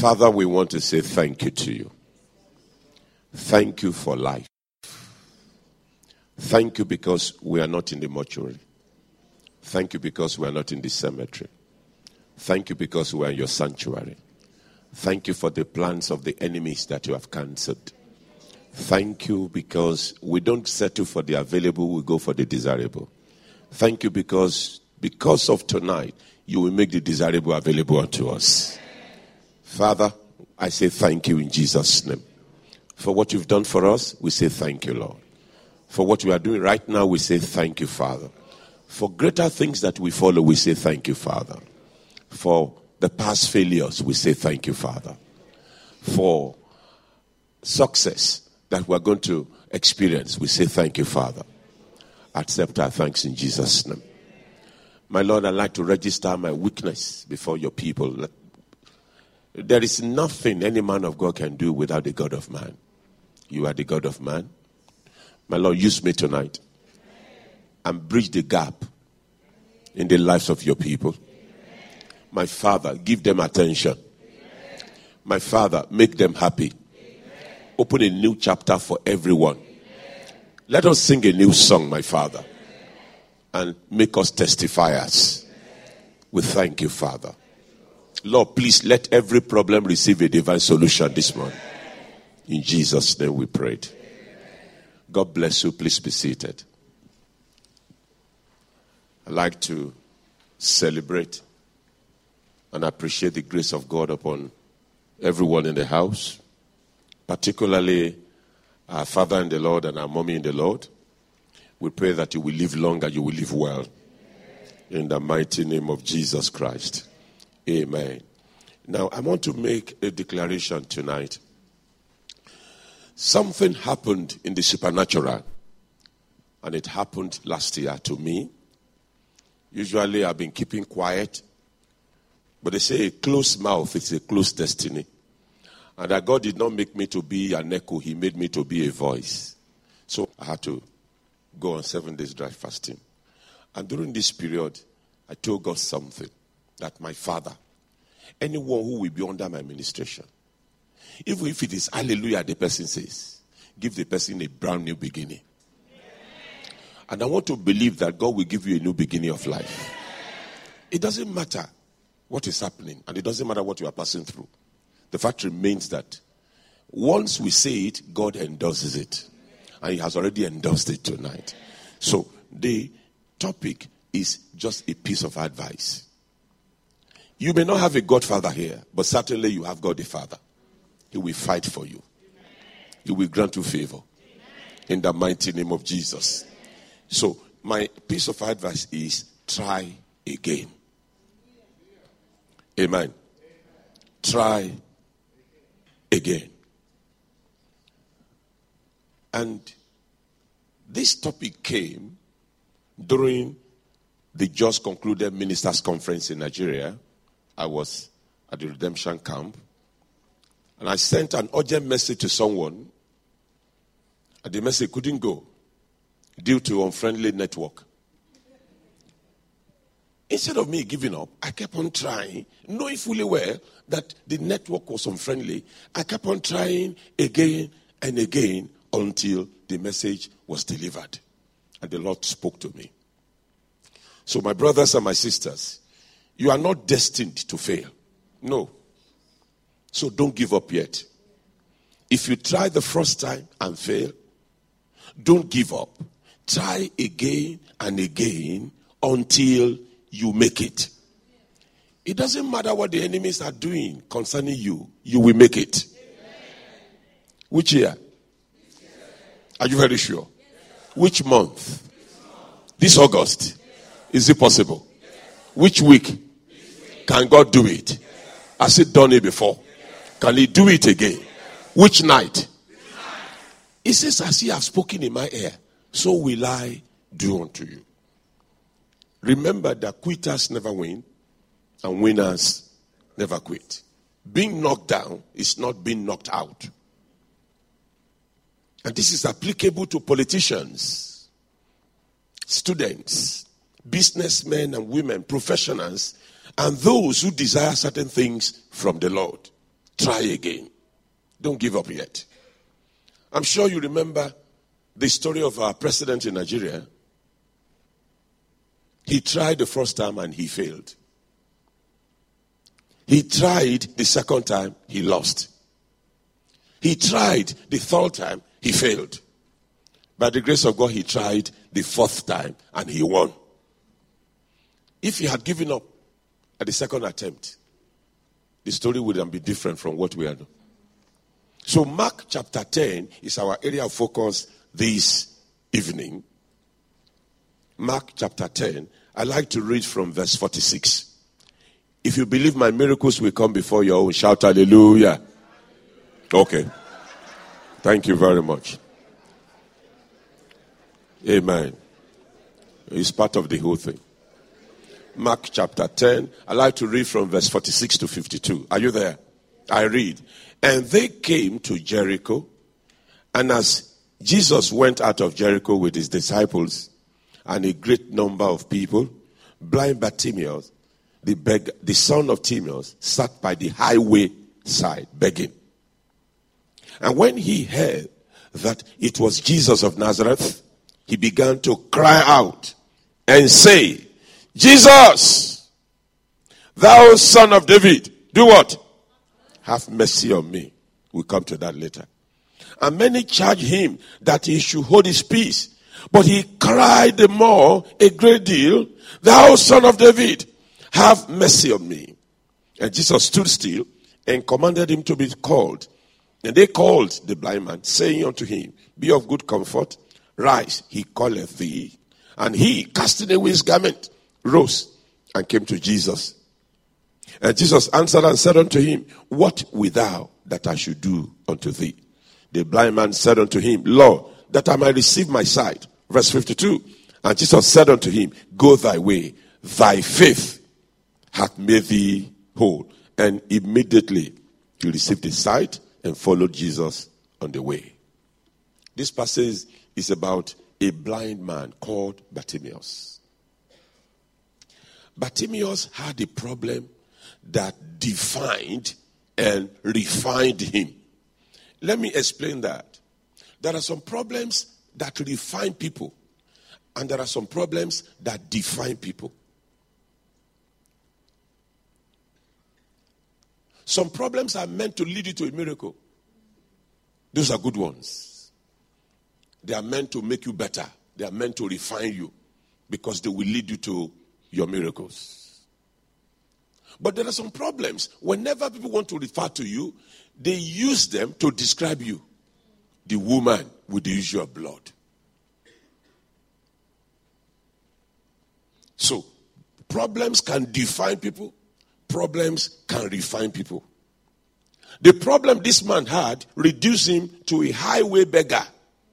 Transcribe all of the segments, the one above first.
Father, we want to say thank you to you. Thank you for life. Thank you because we are not in the mortuary. Thank you because we are not in the cemetery. Thank you because we are in your sanctuary. Thank you for the plans of the enemies that you have cancelled. Thank you because we don't settle for the available, we go for the desirable. Thank you because of tonight, you will make the desirable available unto us. Father, I say thank you in Jesus' name. For what you've done for us, we say thank you, Lord. For what we are doing right now, we say thank you, Father. For greater things that we follow, we say thank you, Father. For the past failures, we say thank you, Father. For success that we're going to experience, we say thank you, Father. Accept our thanks in Jesus' name. My Lord, I'd like to register my weakness before your people. There is nothing any man of God can do without the God of man. You are the God of man. My Lord, use me tonight and bridge the gap in the lives of your people. My Father, give them attention. My Father, make them happy. Open a new chapter for everyone. Let us sing a new song, my Father, and make us testifiers. We thank you, Father. Lord, please let every problem receive a divine solution this morning. In Jesus' name we prayed. God bless you. Please be seated. I'd like to celebrate and appreciate the grace of God upon everyone in the house, particularly our father in the Lord and our mommy in the Lord. We pray that you will live long and you will live well. In the mighty name of Jesus Christ. Amen. Now, I want to make a declaration tonight. Something happened in the supernatural, and it happened last year to me. Usually, I've been keeping quiet, but they say a closed mouth is a closed destiny. And that God did not make me to be an echo, He made me to be a voice. So I had to go on 7 days dry fasting. And during this period, I told God something, that my Father, anyone who will be under my administration, even if it is hallelujah, the person says, give the person a brand new beginning. And I want to believe that God will give you a new beginning of life. It doesn't matter what is happening, and it doesn't matter what you are passing through. The fact remains that once we say it, God endorses it. And He has already endorsed it tonight. So the topic is just a piece of advice. You may not have a Godfather here, but certainly you have God the Father. He will fight for you. He will grant you favor. In the mighty name of Jesus. So my piece of advice is try again. Amen. Try again. And this topic came during the just concluded ministers' conference in Nigeria. I was at the redemption camp, and I sent an urgent message to someone, and the message couldn't go due to unfriendly network. Instead of me giving up, I kept on trying, knowing fully well that the network was unfriendly. I kept on trying again and again until the message was delivered. And the Lord spoke to me. So my brothers and my sisters, you are not destined to fail. No. So don't give up yet. If you try the first time and fail, don't give up. Try again and again until you make it. It doesn't matter what the enemies are doing concerning you. You will make it. Which year? Are you very sure? Which month? This August. Is it possible? Which week? Can God do it? Has He done it before? Can He do it again? Which night? He says, as He has spoken in my ear, so will I do unto you. Remember that quitters never win and winners never quit. Being knocked down is not being knocked out. And this is applicable to politicians, students, businessmen and women, professionals, and those who desire certain things from the Lord. try again. Don't give up yet. I'm sure you remember the story of our president in Nigeria. He tried the first time and he failed. He tried the second time, he lost. He tried the third time, he failed. By the grace of God, he tried the fourth time and he won. If he had given up at the second attempt, the story would have been different from what we are doing. So Mark chapter 10 is our area of focus this evening. Mark chapter 10. I like to read from verse 46. If you believe my miracles will come before your own, shout hallelujah. Okay. Thank you very much. Amen. It's part of the whole thing. Mark chapter 10. I like to read from verse 46 to 52. Are you there? I read. And they came to Jericho, and as Jesus went out of Jericho with his disciples and a great number of people, blind Bartimaeus, the son of Timaeus, sat by the highway side begging. And when he heard that it was Jesus of Nazareth, he began to cry out and say, Jesus, thou son of David, do what? Have mercy on me. We'll come to that later. And many charged him that he should hold his peace. But he cried the more a great deal, thou son of David, have mercy on me. And Jesus stood still and commanded him to be called. And they called the blind man, saying unto him, be of good comfort, rise, he calleth thee. And he, casting away his garment, rose and came to Jesus. And Jesus answered and said unto him, what wilt thou that I should do unto thee? The blind man said unto him, Lord, that I might receive my sight. Verse 52. And Jesus said unto him, go thy way, thy faith hath made thee whole. And immediately he received his sight and followed Jesus on the way. This passage is about a blind man called Bartimaeus. Bartimaeus had a problem that defined and refined him. Let me explain that. There are some problems that refine people, and there are some problems that define people. Some problems are meant to lead you to a miracle. Those are good ones. They are meant to make you better. They are meant to refine you because they will lead you to your miracles. But there are some problems. Whenever people want to refer to you, they use them to describe you. The woman with the issue of blood. So, problems can define people. Problems can refine people. The problem this man had reduced him to a highway beggar.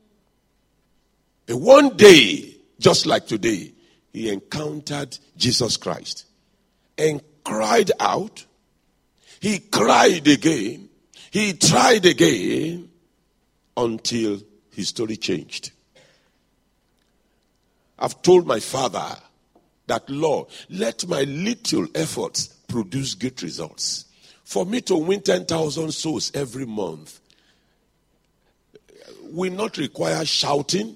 And one day, just like today, he encountered Jesus Christ and cried out. He cried again. He tried again until his story changed. I've told my father that, Lord, let my little efforts produce great results. For me to win 10,000 souls every month will not require shouting.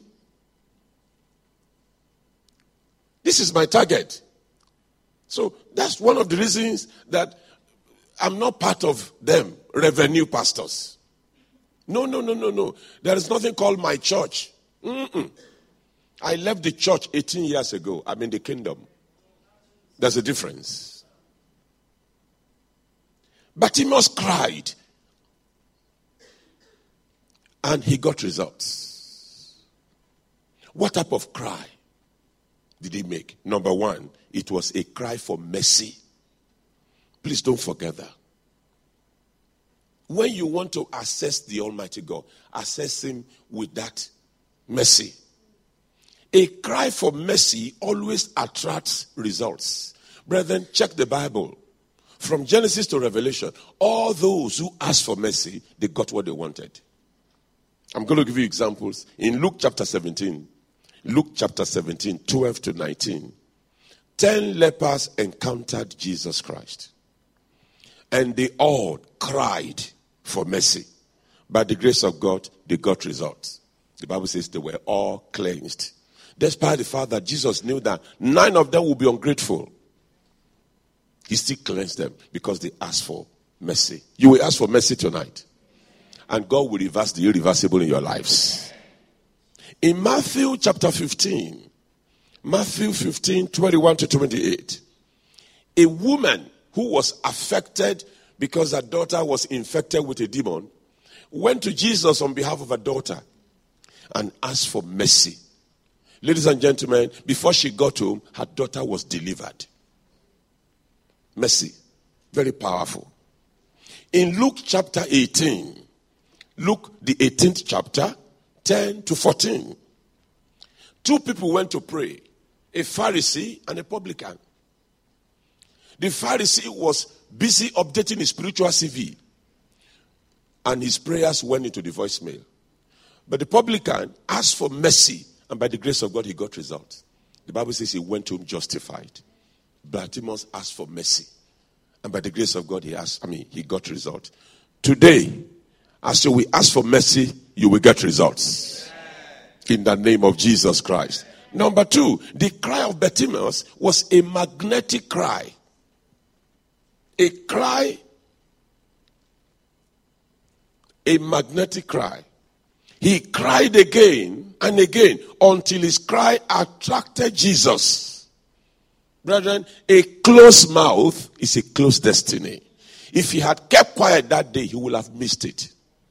This is my target. So that's one of the reasons that I'm not part of them, revenue pastors. No. There is nothing called my church. I left the church 18 years ago. I'm in the kingdom. There's a difference. Bartimaeus cried. And he got results. What type of cry did he make? Number one, it was a cry for mercy. Please don't forget that. When you want to access the Almighty God, access him with that mercy. A cry for mercy always attracts results. Brethren, check the Bible. From Genesis to Revelation, all those who asked for mercy, they got what they wanted. I'm going to give you examples. In Luke chapter 17, 12 to 19, 10 lepers encountered Jesus Christ. And they all cried for mercy. By the grace of God, they got results. The Bible says they were all cleansed. Despite the fact that Jesus knew that 9 of them would be ungrateful, he still cleansed them because they asked for mercy. You will ask for mercy tonight. And God will reverse the irreversible in your lives. In Matthew chapter 15, Matthew 15, 21 to 28, a woman who was affected because her daughter was infected with a demon went to Jesus on behalf of her daughter and asked for mercy. Ladies and gentlemen, before she got home, her daughter was delivered. Mercy. Very powerful. In Luke chapter 18, Luke the 18th chapter, 10 to 14, 2 people went to pray, a Pharisee and a publican. The Pharisee was busy updating his spiritual CV, and his prayers went into the voicemail. But the publican asked for mercy, and by the grace of God, he got results. The Bible says he went home justified. Bartimaeus asked for mercy, and by the grace of God, he got results. Today, as we ask for mercy, you will get results. In the name of Jesus Christ. Number 2, the cry of Bartimaeus was a magnetic cry. A cry, a magnetic cry. He cried again and again until his cry attracted Jesus. Brethren, a closed mouth is a closed destiny. If he had kept quiet that day, he would have missed it.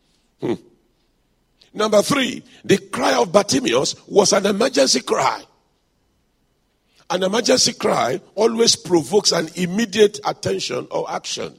Number 3, the cry of Bartimaeus was an emergency cry. An emergency cry always provokes an immediate attention or action.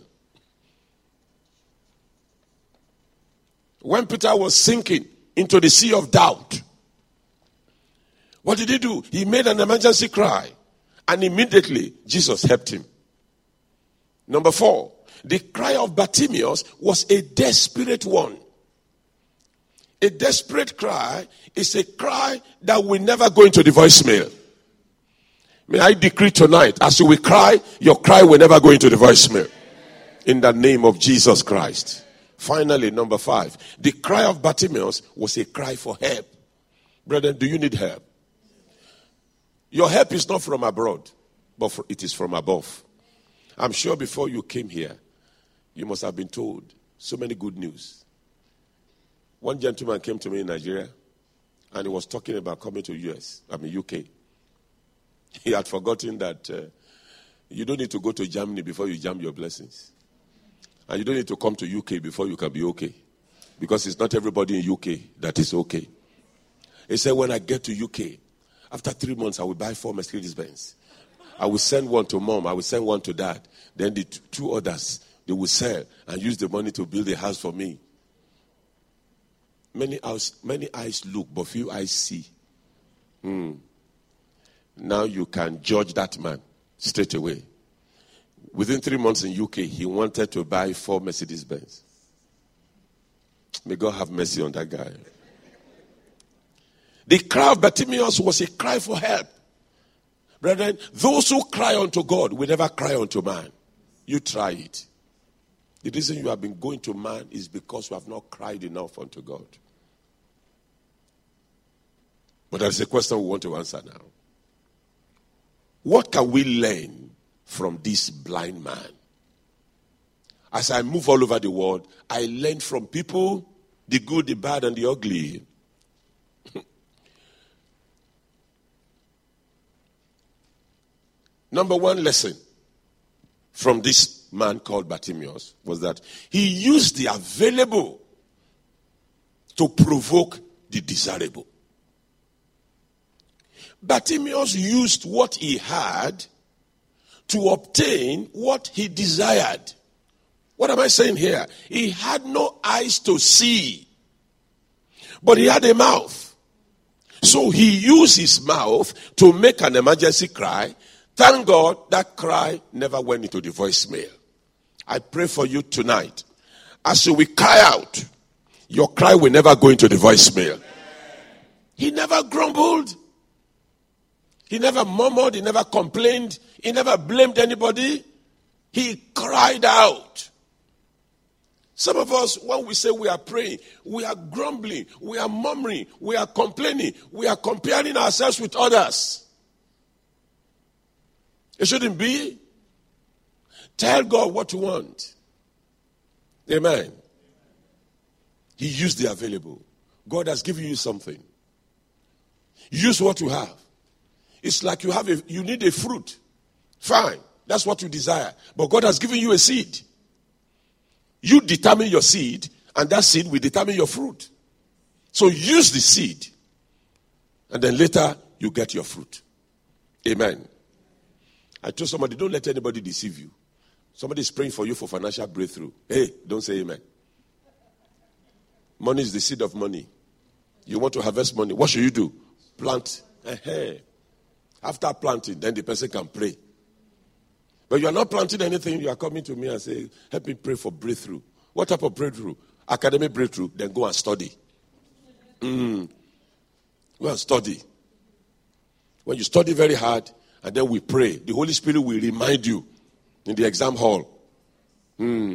When Peter was sinking into the sea of doubt, what did he do? He made an emergency cry, and immediately Jesus helped him. Number 4, the cry of Bartimaeus was a desperate one. A desperate cry is a cry that will never go into the voicemail. May I decree tonight, as you will cry, your cry will never go into the voicemail. In the name of Jesus Christ. Finally, number 5, the cry of Bartimaeus was a cry for help. Brethren, do you need help? Your help is not from abroad, but it is from above. I'm sure before you came here, you must have been told so many good news. One gentleman came to me in Nigeria, and he was talking about coming to UK. He had forgotten that you don't need to go to Germany before you jam your blessings. And you don't need to come to UK before you can be okay. Because it's not everybody in UK that is okay. He said, when I get to UK, after 3 months, I will buy 4 Mercedes-Benz. I will send one to mom. I will send one to dad. Then the 2 others, they will sell and use the money to build a house for me. Many eyes look, but few eyes see. Now you can judge that man straight away. Within 3 months in UK, he wanted to buy 4 Mercedes-Benz. May God have mercy on that guy. The cry of Bartimaeus was a cry for help. Brethren, those who cry unto God will never cry unto man. You try it. The reason you have been going to man is because you have not cried enough unto God. But there's a question we want to answer now. What can we learn from this blind man? As I move all over the world, I learn from people, the good, the bad, and the ugly. Number 1 lesson from this man called Bartimaeus was that he used the available to provoke the desirable. Bartimaeus used what he had to obtain what he desired. What am I saying here? He had no eyes to see, but he had a mouth. So he used his mouth to make an emergency cry. Thank God that cry never went into the voicemail. I pray for you tonight. As you will cry out, your cry will never go into the voicemail. He never grumbled. He never murmured. He never complained. He never blamed anybody. He cried out. Some of us, when we say we are praying, we are grumbling, we are murmuring, we are complaining, we are comparing ourselves with others. It shouldn't be. Tell God what you want. Amen. He used the available. God has given you something. Use what you have. It's like you need a fruit. Fine. That's what you desire. But God has given you a seed. You determine your seed, and that seed will determine your fruit. So use the seed, and then later you get your fruit. Amen. I told somebody, don't let anybody deceive you. Somebody is praying for you for financial breakthrough. Hey, don't say amen. Money is the seed of money. You want to harvest money. What should you do? Plant. After planting, then the person can pray. But you are not planting anything. You are coming to me and say, help me pray for breakthrough. What type of breakthrough? Academic breakthrough. Then go and study. Go and study. When you study very hard, and then we pray, the Holy Spirit will remind you in the exam hall. And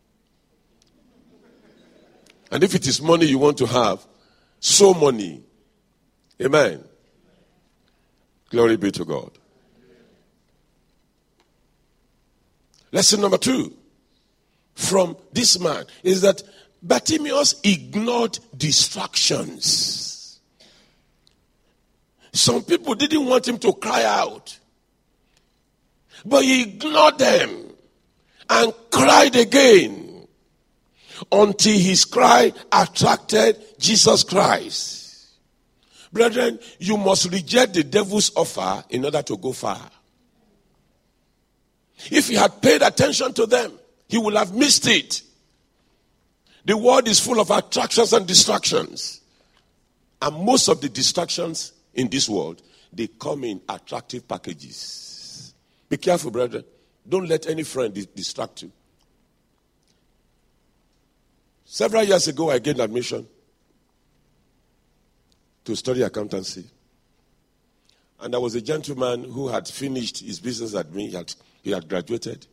if it is money you want to have, sow money. Amen. Glory be to God. Lesson number 2 from this man is that Bartimaeus ignored distractions. Some people didn't want him to cry out, but he ignored them and cried again until his cry attracted Jesus Christ. Brethren, you must reject the devil's offer in order to go far. If he had paid attention to them, he would have missed it. The world is full of attractions and distractions. And most of the distractions in this world, they come in attractive packages. Be careful, brethren. Don't let any friend distract you. Several years ago, I gained admission to study accountancy. And there was a gentleman who had finished his business admin. He had graduated.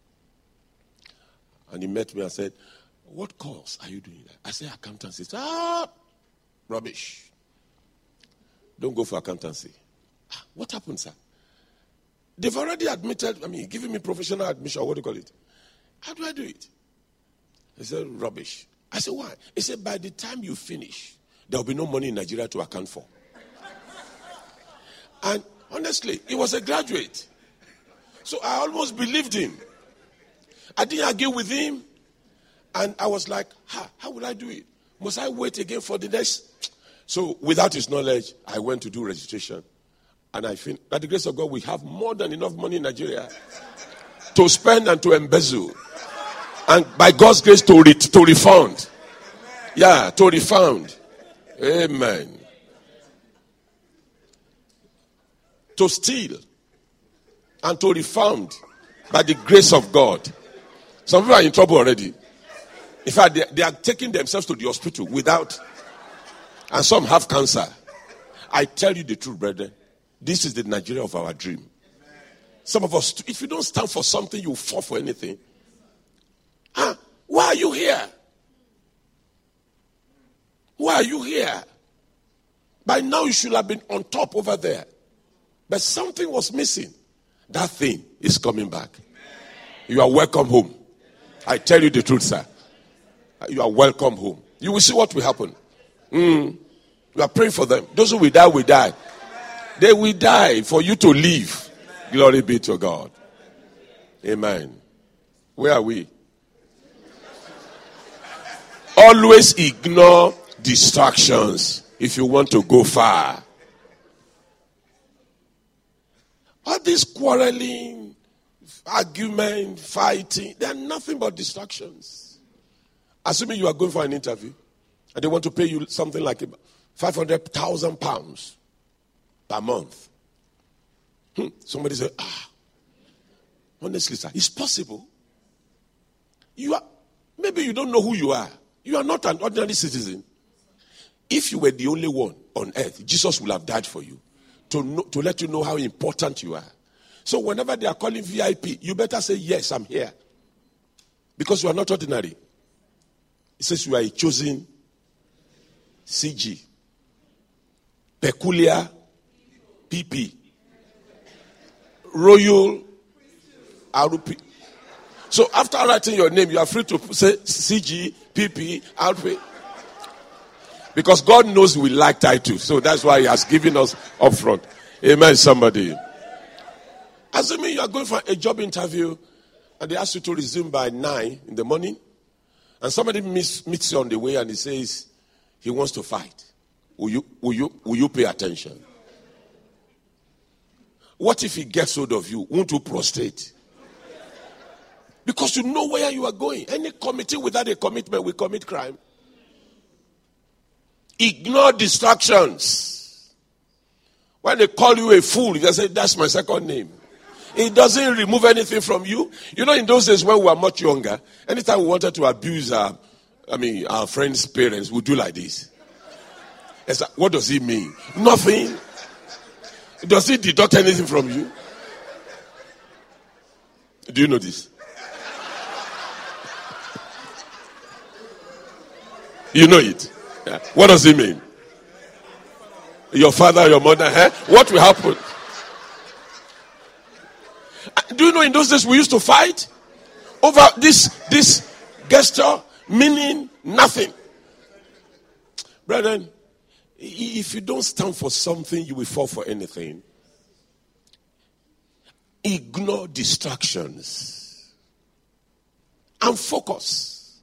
And he met me and said, what course are you doing? I said, accountancy. He said, rubbish. Don't go for accountancy. What happened, sir? They've already admitted, giving me professional admission, what do you call it? How do I do it? He said, rubbish. I said, why? He said, by the time you finish, there will be no money in Nigeria to account for. And honestly, he was a graduate. So I almost believed him. I didn't argue with him. And I was like, how will I do it? Must I wait again for the next? So without his knowledge, I went to do registration. And I think, by the grace of God, we have more than enough money in Nigeria to spend and to embezzle. And by God's grace, to refund. Yeah, to refund. Amen. To steal and to refund by the grace of God. Some people are in trouble already. In fact, they are taking themselves to the hospital without, and some have cancer. I tell you the truth, brother. This is the Nigeria of our dream. Some of us, if you don't stand for something, you fall for anything. Why are you here? Why are you here? By now you should have been on top over there. But something was missing. That thing is coming back. You are welcome home. I tell you the truth, sir. You are welcome home. You will see what will happen. We are praying for them. Those who will die, will die. They will die for you to live. Glory be to God. Amen. Where are we? Always ignore distractions if you want to go far. All this quarreling, argument, fighting, they are nothing but distractions. Assuming you are going for an interview and they want to pay you something like £500,000 per month. Somebody said, honestly, sir, it's possible. Maybe you don't know who you are. You are not an ordinary citizen. If you were the only one on earth, Jesus would have died for you to let you know how important you are. So whenever they are calling VIP, you better say, yes, I'm here. Because you are not ordinary. It says you are a chosen CG. Peculiar PP. Royal RP. So after writing your name, you are free to say CG, PP, RP. Because God knows we like titles. So that's why he has given us up front. Amen, somebody. Assuming you are going for a job interview and they ask you to resume by 9 in the morning, and somebody meets you on the way and he says he wants to fight. Will you pay attention? What if he gets hold of you? Won't you prostrate? Because you know where you are going. Any committee without a commitment will commit crime. Ignore distractions. When they call you a fool, you say, that's my second name. It doesn't remove anything from you. You know, in those days when we were much younger, anytime we wanted to abuse our friends' parents, we do like this. What does it mean? Nothing. Does it deduct anything from you? Do you know this? You know it. Yeah. What does it mean? Your father, your mother, what will happen? Do you know in those days we used to fight over this gesture meaning nothing? Brethren, if you don't stand for something, you will fall for anything. Ignore distractions and focus.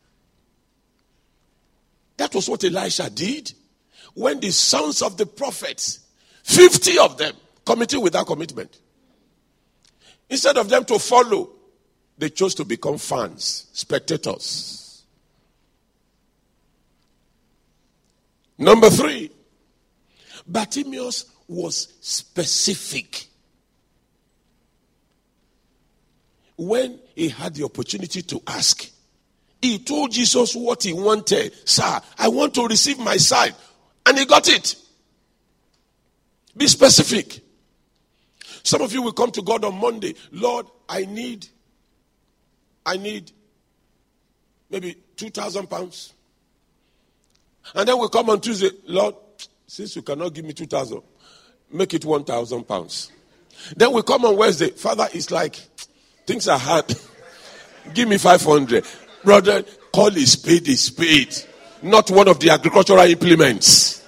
That was what Elisha did when the sons of the prophets, 50 of them, committed without commitment. Instead of them to follow, they chose to become fans, spectators. Number 3, Bartimaeus was specific. When he had the opportunity to ask, he told Jesus what he wanted. Sir, I want to receive my sight. And he got it. Be specific. Some of you will come to God on Monday. Lord, I need maybe 2,000 pounds. And then we come on Tuesday. Lord, since you cannot give me 2,000, make it 1,000 pounds. Then we come on Wednesday. Father, it's like things are hard. Give me 500. Brother, call a spade, not one of the agricultural implements.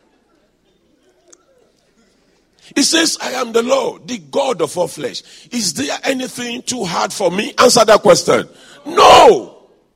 He says, I am the Lord, the God of all flesh. Is there anything too hard for me? Answer that question. No.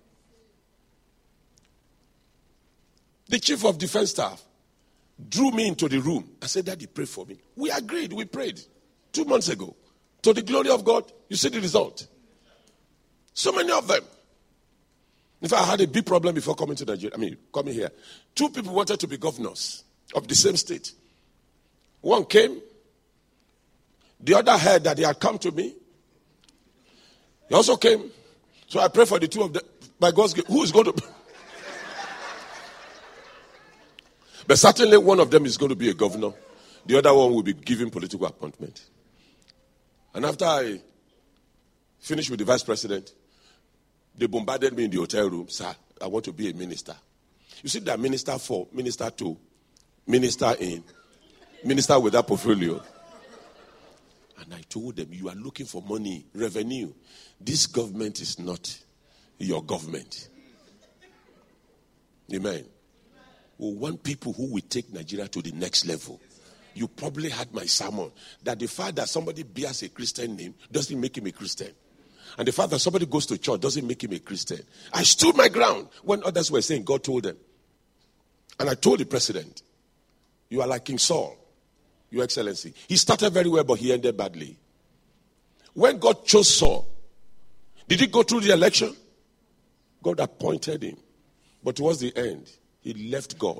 The chief of defense staff drew me into the room. I said, Daddy, pray for me. We agreed. We prayed 2 months ago. To the glory of God, you see the result. So many of them. In fact, I had a big problem before coming to Nigeria. Coming here. 2 people wanted to be governors of the same state. One came. The other heard that they had come to me. He also came. So I pray for the 2 of them. By God's grace, who is going to... But certainly one of them is going to be a governor. The other one will be given political appointment. And after I finished with the vice president, they bombarded me in the hotel room. Sir, I want to be a minister. You see that minister 4, minister 2, minister in, minister without portfolio. And I told them, you are looking for money, revenue. This government is not your government. Amen. We want people who will take Nigeria to the next level. You probably heard my sermon that the fact that somebody bears a Christian name doesn't make him a Christian. And the fact that somebody goes to church doesn't make him a Christian. I stood my ground when others were saying God told them. And I told the president, you are like King Saul, Your Excellency. He started very well, but he ended badly. When God chose Saul, did he go through the election? God appointed him. But towards the end, he left God.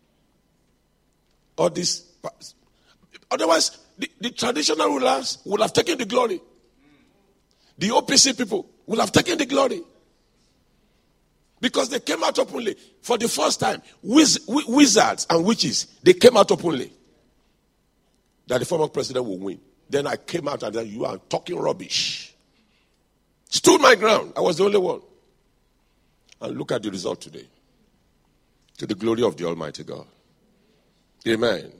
All this... Otherwise, the traditional rulers would have taken the glory. The OPC people would have taken the glory. Because they came out openly. For the first time, wizards and witches, they came out openly. That the former president will win. Then I came out and said, you are talking rubbish. Stood my ground. I was the only one. And look at the result today. To the glory of the Almighty God. Amen.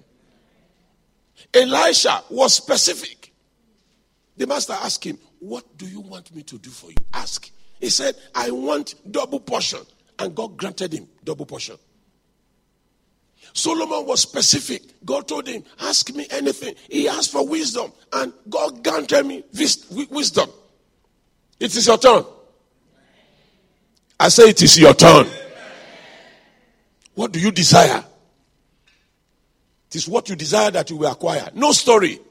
Elisha was specific. The master asked him, what do you want me to do for you? Ask. He said, I want double portion. And God granted him double portion. Solomon was specific. God told him, ask me anything. He asked for wisdom. And God granted me wisdom. It is your turn. I say it is your turn. What do you desire? It is what you desire that you will acquire. No story.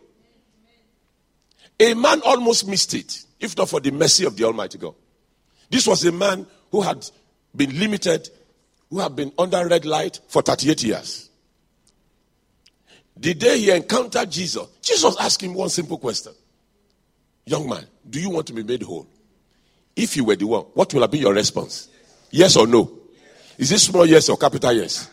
A man almost missed it, if not for the mercy of the Almighty God. This was a man who had been limited, who had been under red light for 38 years. The day he encountered Jesus, Jesus asked him one simple question. Young man, do you want to be made whole? If you were the one, what will have been your response? Yes or no? Is it small yes or capital yes?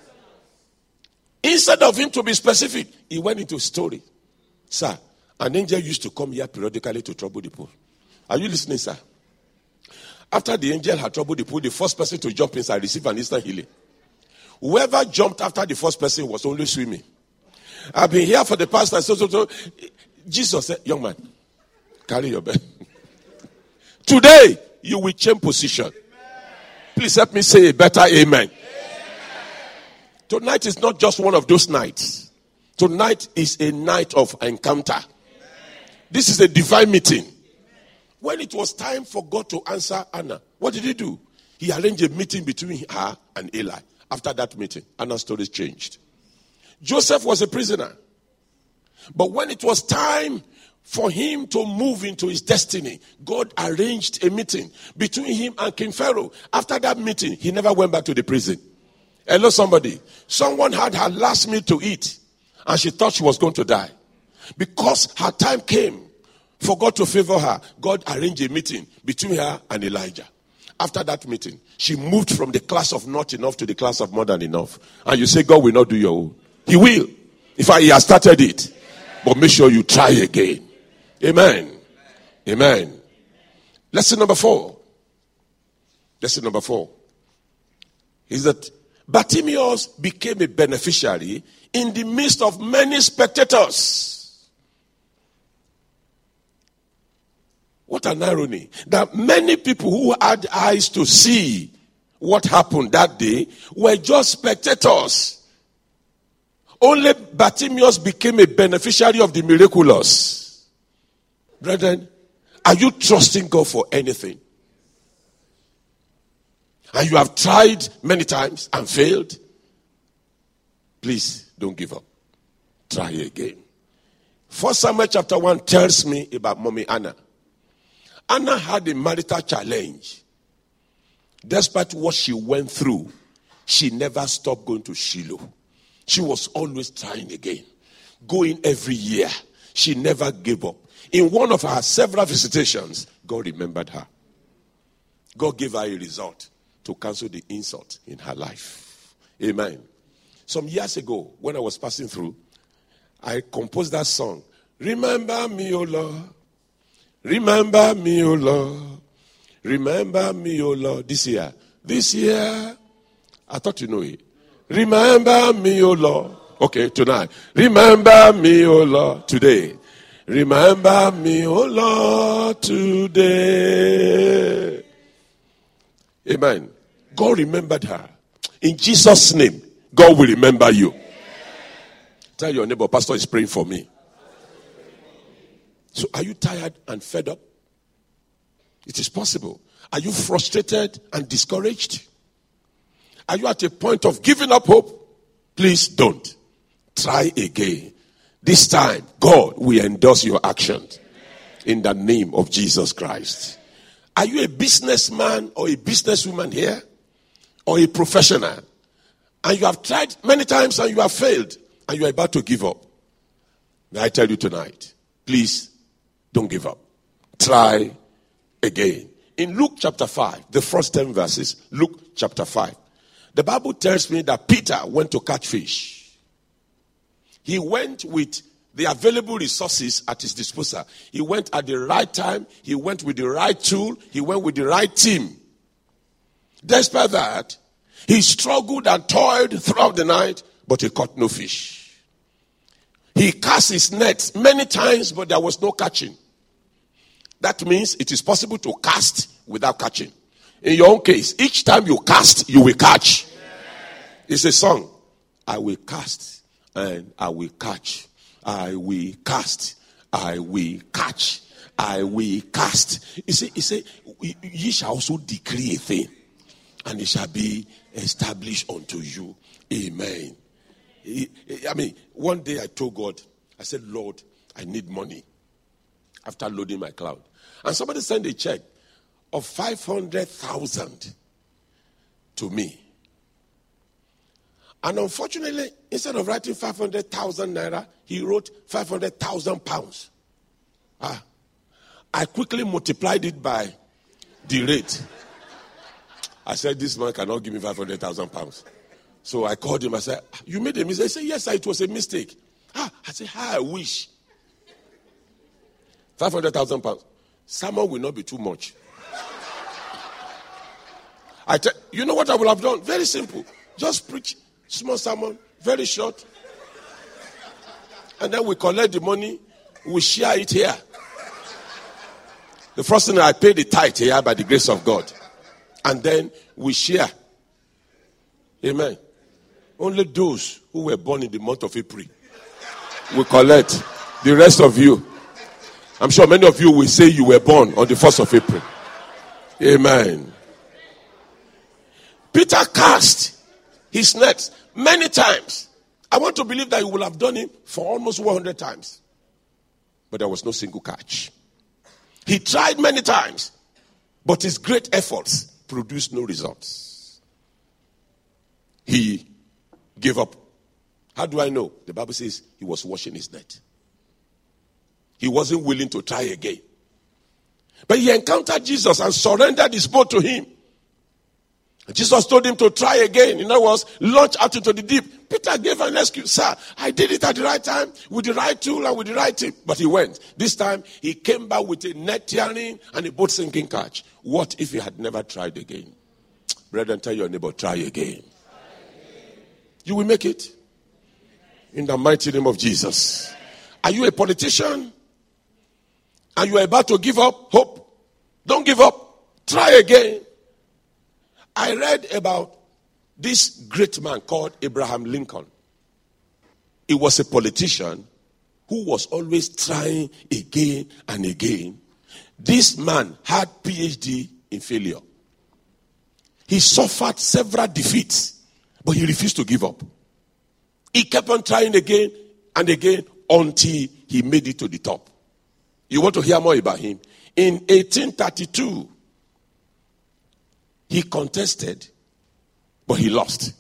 Instead of him to be specific, he went into story. Sir, an angel used to come here periodically to trouble the pool. Are you listening, sir? After the angel had troubled the pool, the first person to jump inside received an instant healing. Whoever jumped after the first person was only swimming. I've been here for the past time. So. Jesus said, young man, carry your bed. Today, you will change position. Please help me say a better amen. Tonight is not just one of those nights. Tonight is a night of encounter. This is a divine meeting. When it was time for God to answer Anna, what did he do? He arranged a meeting between her and Eli. After that meeting, Anna's story changed. Joseph was a prisoner. But when it was time for him to move into his destiny, God arranged a meeting between him and King Pharaoh. After that meeting, he never went back to the prison. Hello, somebody. Someone had her last meal to eat, and she thought she was going to die. Because her time came for God to favor her, God arranged a meeting between her and Elijah. After that meeting, she moved from the class of not enough to the class of more than enough. And you say, God will not do your own. He will. In fact, he has started it. But make sure you try again. Amen. Amen. Lesson number 4. Lesson number 4 is that Bartimaeus became a beneficiary in the midst of many spectators. What an irony. That many people who had eyes to see what happened that day were just spectators. Only Bartimaeus became a beneficiary of the miraculous. Brethren, are you trusting God for anything? And you have tried many times and failed? Please don't give up. Try again. 1 Samuel chapter 1 tells me about Mommy Anna. Anna had a marital challenge. Despite what she went through, she never stopped going to Shiloh. She was always trying again. Going every year. She never gave up. In one of her several visitations, God remembered her. God gave her a result to cancel the insult in her life. Amen. Some years ago, when I was passing through, I composed that song. Remember me, O Lord. Remember me, O Lord. Remember me, O Lord. This year, I thought you know it. Remember me, O Lord. Okay, tonight. Remember me, O Lord. Today. Remember me, O Lord, today. Amen. God remembered her. In Jesus' name, God will remember you. Tell your neighbor, Pastor is praying for me. So are you tired and fed up? It is possible. Are you frustrated and discouraged? Are you at a point of giving up hope? Please don't. Try again. This time, God will endorse your actions in the name of Jesus Christ. Are you a businessman or a businesswoman here? Or a professional? And you have tried many times and you have failed and you are about to give up. May I tell you tonight, please don't give up. Try again. In Luke chapter 5, the first 10 verses, Luke chapter 5. The Bible tells me that Peter went to catch fish. He went with the available resources at his disposal. He went at the right time. He went with the right tool. He went with the right team. Despite that, he struggled and toiled throughout the night, but he caught no fish. He cast his nets many times, but there was no catching. That means it is possible to cast without catching. In your own case, each time you cast, you will catch. It's a song. I will cast and I will catch. I will cast. I will catch. I will cast. He said, ye shall also decree a thing, and it shall be established unto you. Amen. One day I told God, I said, Lord, I need money. After loading my cloud. And somebody sent a check of 500,000 to me. And unfortunately, instead of writing 500,000 naira, he wrote 500,000 pounds. I quickly multiplied it by the rate. I said, this man cannot give me 500,000 pounds. So I called him. I said, you made a mistake? He said, yes, sir, it was a mistake. I said, I wish. 500,000 pounds. Sermon will not be too much. You know what I would have done? Very simple. Just preach small sermon, very short. And then we collect the money, we share it here. The first thing, I pay the tithe here by the grace of God. And then we share. Amen. Only those who were born in the month of April will collect. The rest of you, I'm sure many of you will say you were born on the 1st of April. Amen. Peter cast his nets many times. I want to believe that he will have done it for almost 100 times. But there was no single catch. He tried many times, but his great efforts produced no results. He gave up. How do I know? The Bible says he was washing his net. He wasn't willing to try again. But he encountered Jesus and surrendered his boat to him. Jesus told him to try again. In other words, launch out into the deep. Peter gave an excuse. Sir, I did it at the right time, with the right tool and with the right tip. But he went. This time, he came back with a net tearing and a boat sinking catch. What if he had never tried again? Brethren, tell your neighbor, try again. You will make it. In the mighty name of Jesus. Are you a politician? And you are about to give up hope? Don't give up. Try again. I read about this great man called Abraham Lincoln. He was a politician who was always trying again and again. This man had PhD in failure. He suffered several defeats, but he refused to give up. He kept on trying again and again until he made it to the top. You want to hear more about him? In 1832, he contested, but he lost.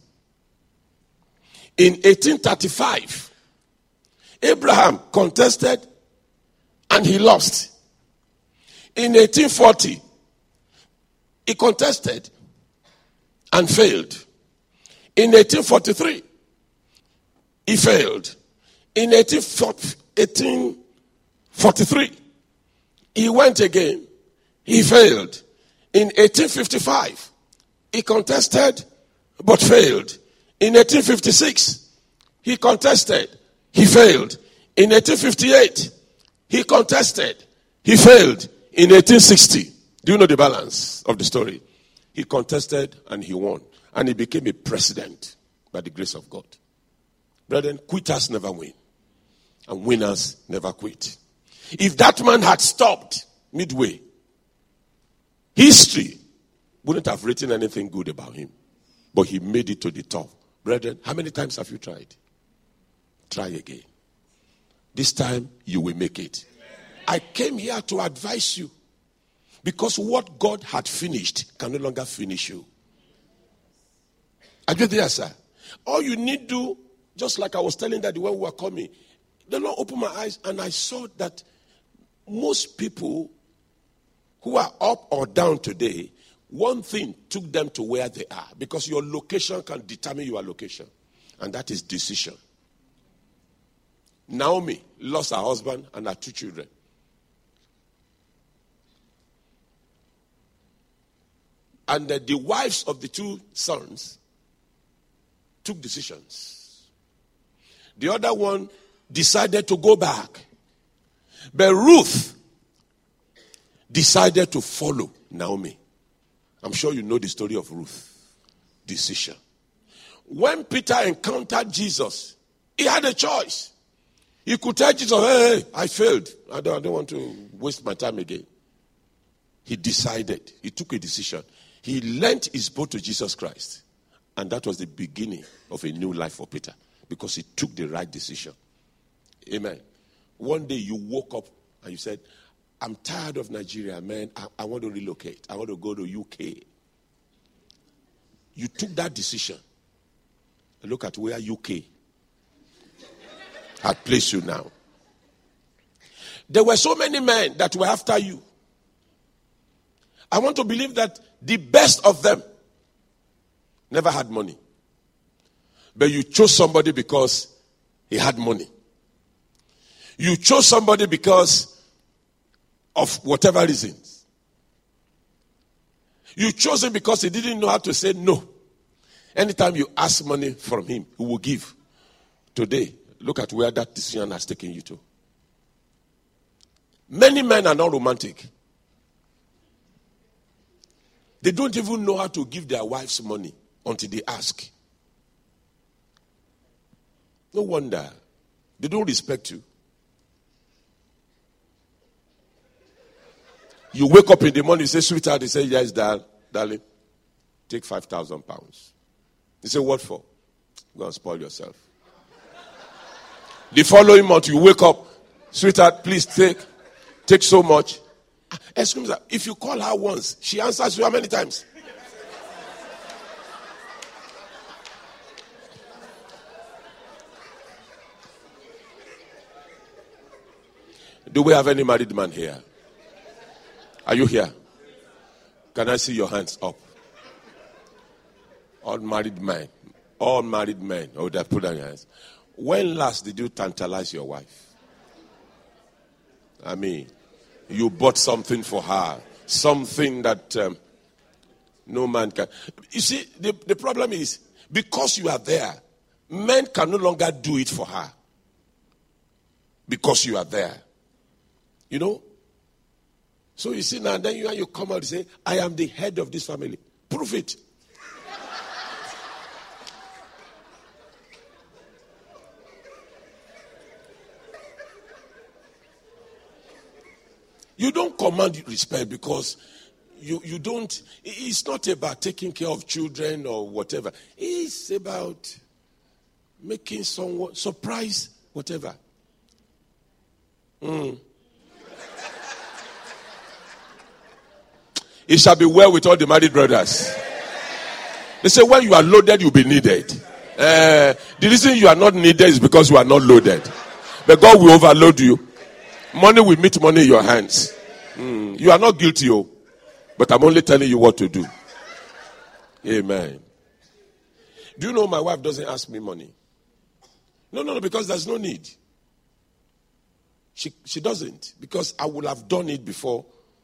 In 1835, Abraham contested and he lost. In 1840, he contested and failed. In 1843, he failed. In 1843, he went again. He failed. In 1855, he contested but failed. In 1856, he contested. He failed. In 1858, he contested. He failed. In 1860, do you know the balance of the story? He contested and he won. And he became a president by the grace of God. Brethren, quitters never win. And winners never quit. If that man had stopped midway, history wouldn't have written anything good about him. But he made it to the top. Brethren, how many times have you tried? Try again. This time you will make it. I came here to advise you. Because what God had finished can no longer finish you. Are you there, sir? All you need to do, just like I was telling that when we were coming, the Lord opened my eyes and I saw that most people who are up or down today, one thing took them to where they are. Because your location can determine your location. And that is decision. Naomi lost her husband and her 2 children. And the wives of the two sons took decisions. The other one decided to go back. But Ruth decided to follow Naomi. I'm sure you know the story of Ruth. Decision. When Peter encountered Jesus, he had a choice. He could tell Jesus, hey, I failed. I don't want to waste my time again. He decided. He took a decision. He lent his boat to Jesus Christ. And that was the beginning of a new life for Peter. Because he took the right decision. Amen. One day you woke up and you said, I'm tired of Nigeria, man. I want to relocate. I want to go to UK. You took that decision. Look at where UK had placed you now. There were so many men that were after you. I want to believe that the best of them never had money. But you chose somebody because he had money. You chose somebody because of whatever reasons. You chose him because he didn't know how to say no. Anytime you ask money from him, he will give. Today, look at where that decision has taken you to. Many men are not romantic. They don't even know how to give their wives money until they ask. No wonder. They don't respect you. You wake up in the morning, you say, sweetheart, they say, yes, darling, take 5,000 pounds. They say, what for? Go and spoil yourself. The following month, you wake up, sweetheart, please take so much. Excuse me, if you call her once, she answers you how many times? Do we have any married man here? Are you here? Can I see your hands up? All married men. All married men. Oh, they put down your hands. When last did you tantalize your wife? I mean, you bought something for her. Something that no man can. You see, the problem is, because you are there, men can no longer do it for her. Because you are there. You know? So you see now, then you come out and say, I am the head of this family. Prove it. You don't command respect because you don't. It's not about taking care of children or whatever. It's about making someone surprise, whatever. It shall be well with all the married brothers. They say when you are loaded, you'll be needed. The reason you are not needed is because you are not loaded. But God will overload you. Money will meet money in your hands. You are not guilty, but I'm only telling you what to do. Amen. Do you know my wife doesn't ask me money? No, because there's no need. She doesn't, because I would have done it before.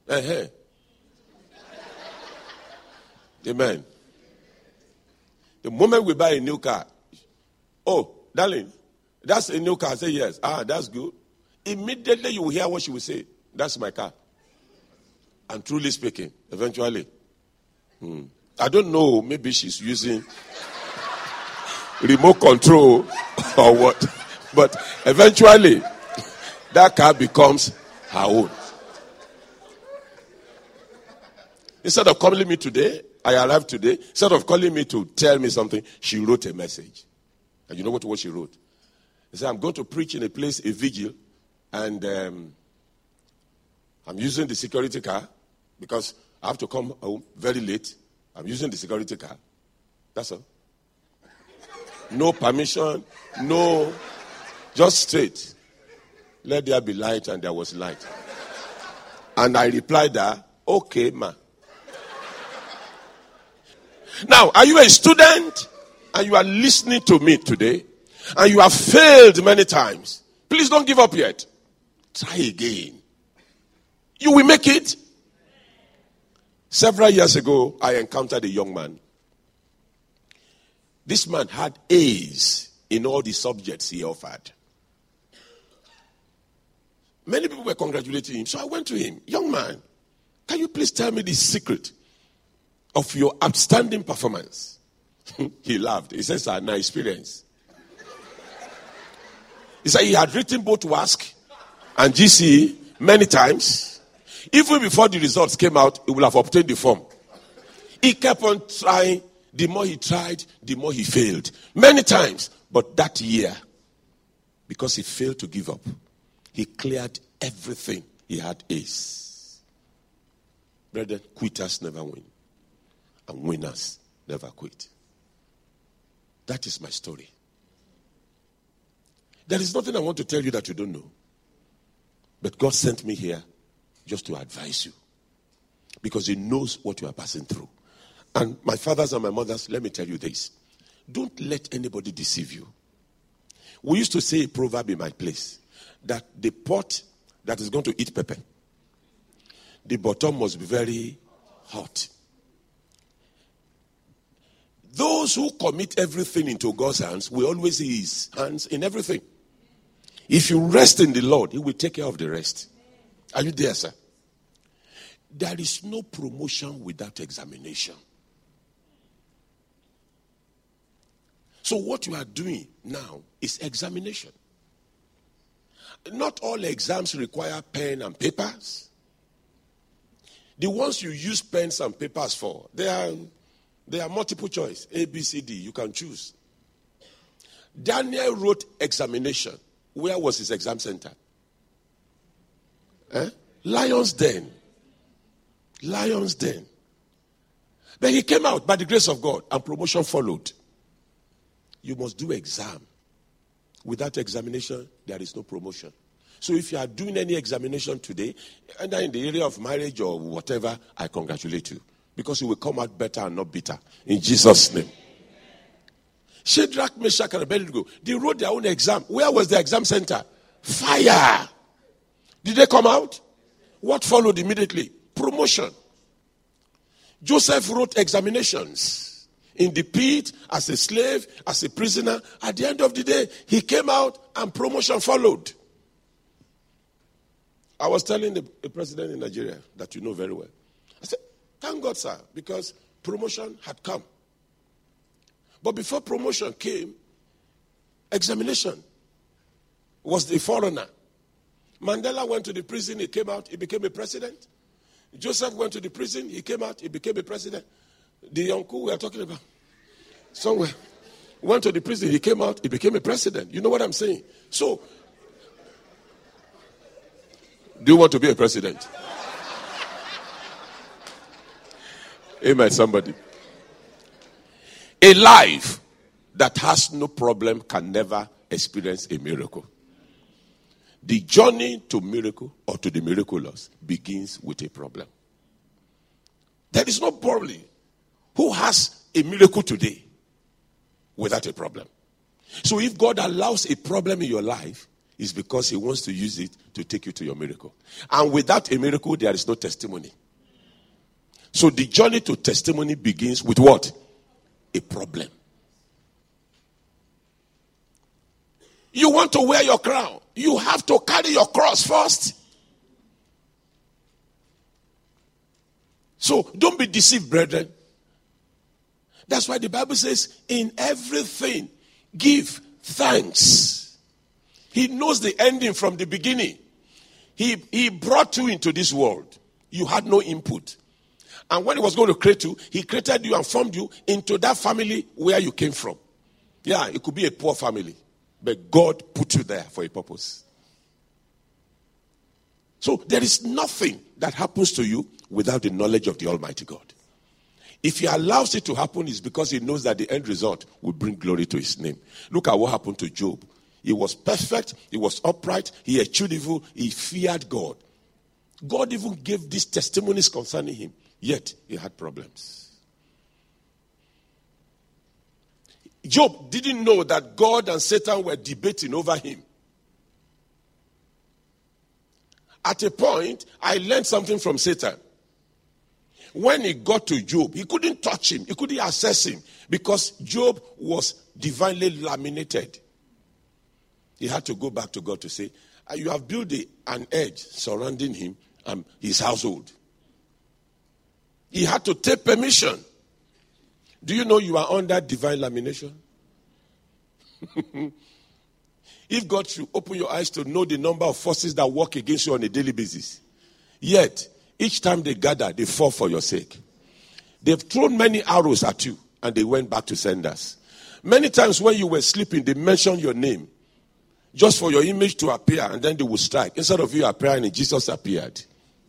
Amen. The moment we buy a new car, oh, darling, that's a new car. I say yes. That's good. Immediately you will hear what she will say. That's my car. And truly speaking, eventually. I don't know, maybe she's using remote control or what. But eventually, that car becomes her own. Instead of calling me today, I arrived today. Instead of calling me to tell me something, she wrote a message. And you know what she wrote? She said, I'm going to preach in a place, a vigil. And I'm using the security car because I have to come home very late. I'm using the security car. That's all. No permission, no, just straight. Let there be light, and there was light. And I replied that, okay, ma. Now, are you a student and you are listening to me today and you have failed many times? Please don't give up yet. Try again. You will make it. Several years ago, I encountered a young man. This man had A's in all the subjects he offered. Many people were congratulating him. So I went to him. Young man, can you please tell me the secret of your outstanding performance? He laughed. He says, "Sir, my experience." He said he had written both WASC and GCE many times. Even before the results came out, he would have obtained the form. He kept on trying. The more he tried, the more he failed. Many times. But that year, because he failed to give up, he cleared everything. He had A's. Brethren, quitters never win. And winners never quit. That is my story. There is nothing I want to tell you that you don't know. But God sent me here just to advise you. Because he knows what you are passing through. And my fathers and my mothers, let me tell you this. Don't let anybody deceive you. We used to say a proverb in my place, that the pot that is going to eat pepper, the bottom must be very hot. Those who commit everything into God's hands will always see his hands in everything. If you rest in the Lord, he will take care of the rest. Are you there, sir? There is no promotion without examination. So what you are doing now is examination. Not all exams require pen and papers. The ones you use pens and papers for, they are multiple choice. A, B, C, D. You can choose. Daniel wrote examination. Where was his exam center? Lion's Den. Lion's Den. Then he came out by the grace of God and promotion followed. You must do exam. Without examination, there is no promotion. So if you are doing any examination today, either in the area of marriage or whatever, I congratulate you. Because you will come out better and not bitter. In Jesus' name. Shadrach, Meshach, and Abednego, they wrote their own exam. Where was the exam center? Fire. Did they come out? What followed immediately? Promotion. Joseph wrote examinations. In the pit, as a slave, as a prisoner. At the end of the day, he came out and promotion followed. I was telling the president in Nigeria that you know very well. I said, thank God, sir, because promotion had come. But before promotion came, examination was the forerunner. Mandela went to the prison, he came out, he became a president. Joseph went to the prison, he came out, he became a president. The uncle we are talking about, somewhere, went to the prison, he came out, he became a president. You know what I'm saying? So, do you want to be a president? Amen, somebody. A life that has no problem can never experience a miracle. The journey to miracle or to the miraculous begins with a problem. There is nobody who has a miracle today without a problem. So if God allows a problem in your life, it's because he wants to use it to take you to your miracle. And without a miracle, there is no testimony. So the journey to testimony begins with what? A problem. You want to wear your crown. You have to carry your cross first. So don't be deceived, brethren. That's why the Bible says, in everything, give thanks. He knows the ending from the beginning. He brought you into this world. You had no input. And when he was going to create you, he created you and formed you into that family where you came from. Yeah, it could be a poor family. But God put you there for a purpose. So there is nothing that happens to you without the knowledge of the Almighty God. If he allows it to happen, it's because he knows that the end result will bring glory to his name. Look at what happened to Job. He was perfect. He was upright. He eschewed evil. He feared God. God even gave these testimonies concerning him. Yet, he had problems. Job didn't know that God and Satan were debating over him. At a point, I learned something from Satan. when he got to Job, he couldn't touch him. He couldn't access him because Job was divinely laminated. He had to go back to God to say, you have built an edge surrounding him and his household. He had to take permission. Do you know you are under divine lamination? If God should open your eyes to know the number of forces that work against you on a daily basis, yet each time they gather, they fall for your sake. They've thrown many arrows at you and they went back to senders. Many times when you were sleeping, they mentioned your name just for your image to appear, and then they will strike. Instead of you appearing, Jesus appeared.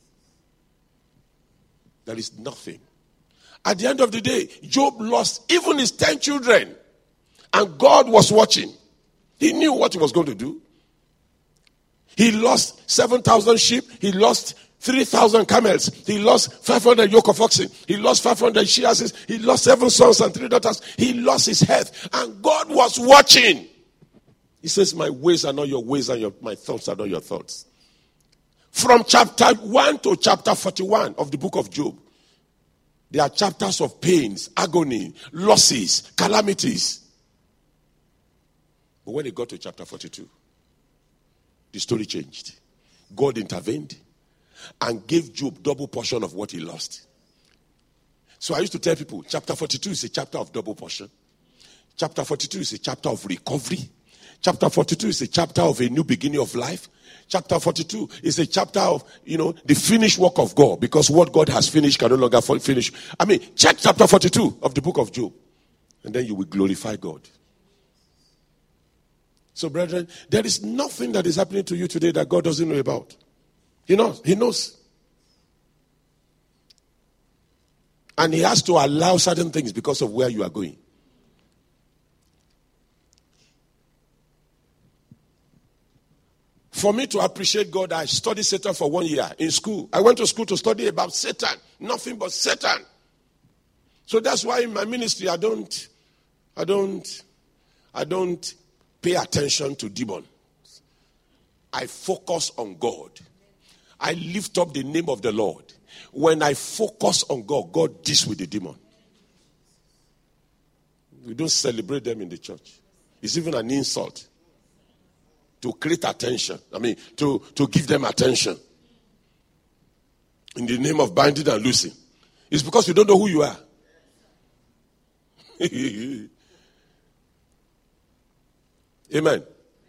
There is nothing. At the end of the day, Job lost even his 10 children. And God was watching. He knew what he was going to do. He lost 7,000 sheep. He lost 3,000 camels. He lost 500 yoke of oxen. He lost 500 she-asses. He lost 7 sons and 3 daughters. He lost his health. And God was watching. He says, my ways are not your ways and my thoughts are not your thoughts. From chapter 1 to chapter 41 of the book of Job, there are chapters of pains, agony, losses, calamities. But when it got to chapter 42, the story changed. God intervened and gave Job double portion of what he lost. So I used to tell people, chapter 42 is a chapter of double portion. Chapter 42 is a chapter of recovery. Chapter 42 is a chapter of a new beginning of life. Chapter 42 is a chapter of, the finished work of God. Because what God has finished can no longer finish. Check chapter 42 of the book of Job. And then you will glorify God. So, brethren, there is nothing that is happening to you today that God doesn't know about. He knows. He knows. And he has to allow certain things because of where you are going. For me to appreciate God, I studied Satan for 1 year in school. I went to school to study about Satan. Nothing but Satan. So that's why in my ministry, I don't pay attention to demons. I focus on God. I lift up the name of the Lord. When I focus on God, God deals with the demon. We don't celebrate them in the church. It's even an insult to create attention. To give them attention. In the name of binding and loosing. It's because you don't know who you are. Amen.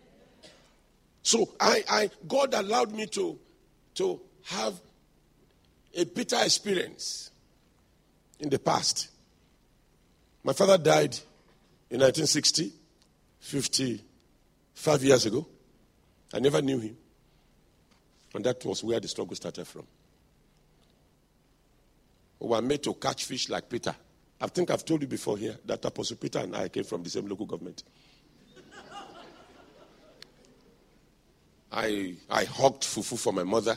So God allowed me to have a bitter experience in the past. My father died in 1960, 55 years ago. I never knew him. And that was where the struggle started from. We were made to catch fish like Peter. I think I've told you before here that Apostle Peter and I came from the same local government. I hugged fufu for my mother.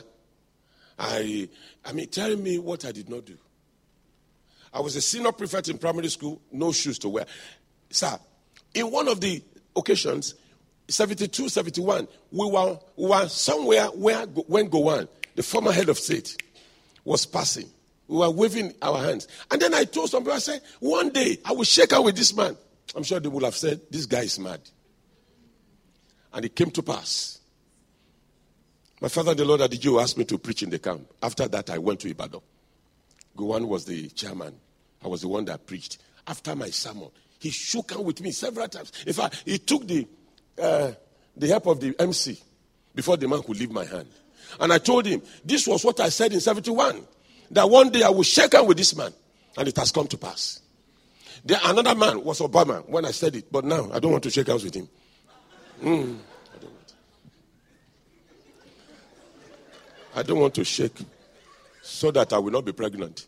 Telling me what I did not do. I was a senior prefect in primary school, no shoes to wear. Sir, in one of the occasions, 72, 71, we were somewhere when Gowon, the former head of state, was passing. We were waving our hands. And then I told some people, I said, one day I will shake hands with this man. I'm sure they would have said, this guy is mad. And it came to pass. My father, the Lord Adijo, asked me to preach in the camp. After that, I went to Ibadan. Gowon was the chairman. I was the one that preached. After my sermon, he shook hands with me several times. In fact, he took the help of the MC before the man could leave my hand. And I told him, this was what I said in 71. That one day I will shake hands with this man. And it has come to pass. Then another man was Obama when I said it. But now, I don't want to shake hands with him. I don't want to shake so that I will not be pregnant.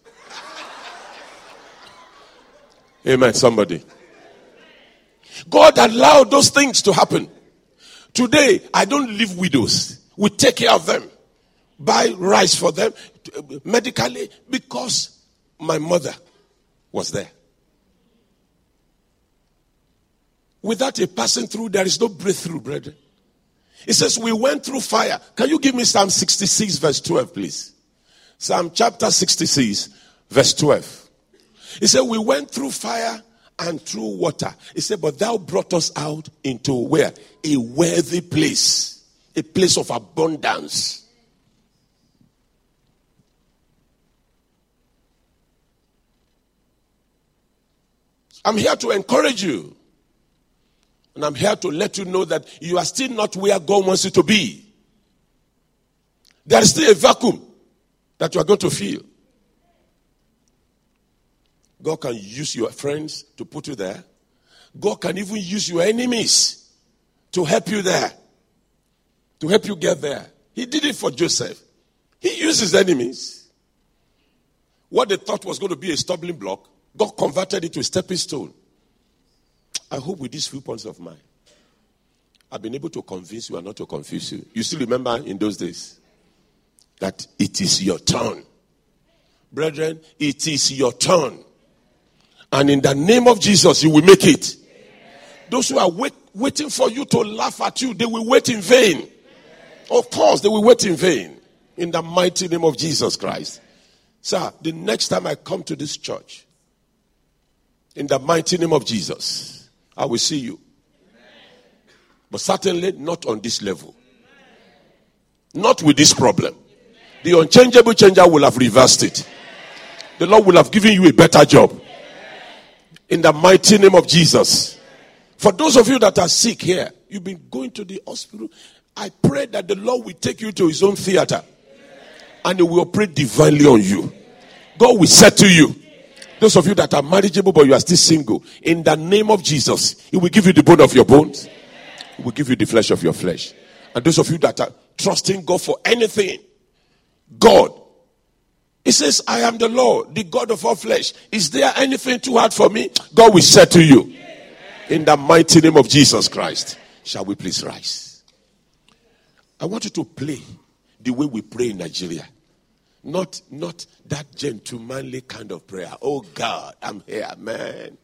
Amen, somebody. God allowed those things to happen. Today, I don't leave widows. We take care of them. Buy rice for them medically because my mother was there. Without a passing through, there is no breakthrough, brethren. It says we went through fire. Can you give me Psalm 66 verse 12, please? Psalm chapter 66 Verse 12. He said, we went through fire and through water. He said, but thou brought us out into where? A worthy place. A place of abundance. I'm here to encourage you. And I'm here to let you know that you are still not where God wants you to be. There is still a vacuum that you are going to feel. God can use your friends to put you there. God can even use your enemies to help you there. To help you get there. He did it for Joseph. He used his enemies. What they thought was going to be a stumbling block, God converted it to a stepping stone. I hope with these few points of mine, I've been able to convince you and not to confuse you. You still remember in those days that it is your turn. Brethren, it is your turn. And in the name of Jesus, you will make it. Those who are waiting for you to laugh at you, they will wait in vain. Of course, they will wait in vain. In the mighty name of Jesus Christ. Sir, the next time I come to this church, in the mighty name of Jesus, I will see you. But certainly not on this level. Not with this problem. The unchangeable changer will have reversed it. The Lord will have given you a better job. In the mighty name of Jesus. For those of you that are sick here, you've been going to the hospital, I pray that the Lord will take you to his own theater. And he will operate divinely on you. God will settle you. Those of you that are marriageable but you are still single, in the name of Jesus, he will give you the bone of your bones. He will give you the flesh of your flesh. And those of you that are trusting God for anything, God, he says, I am the Lord, the God of all flesh. Is there anything too hard for me? God will settle you. In the mighty name of Jesus Christ. Shall we please rise? I want you to play the way we pray in Nigeria. Not that gentlemanly kind of prayer. Oh God, I'm here, man.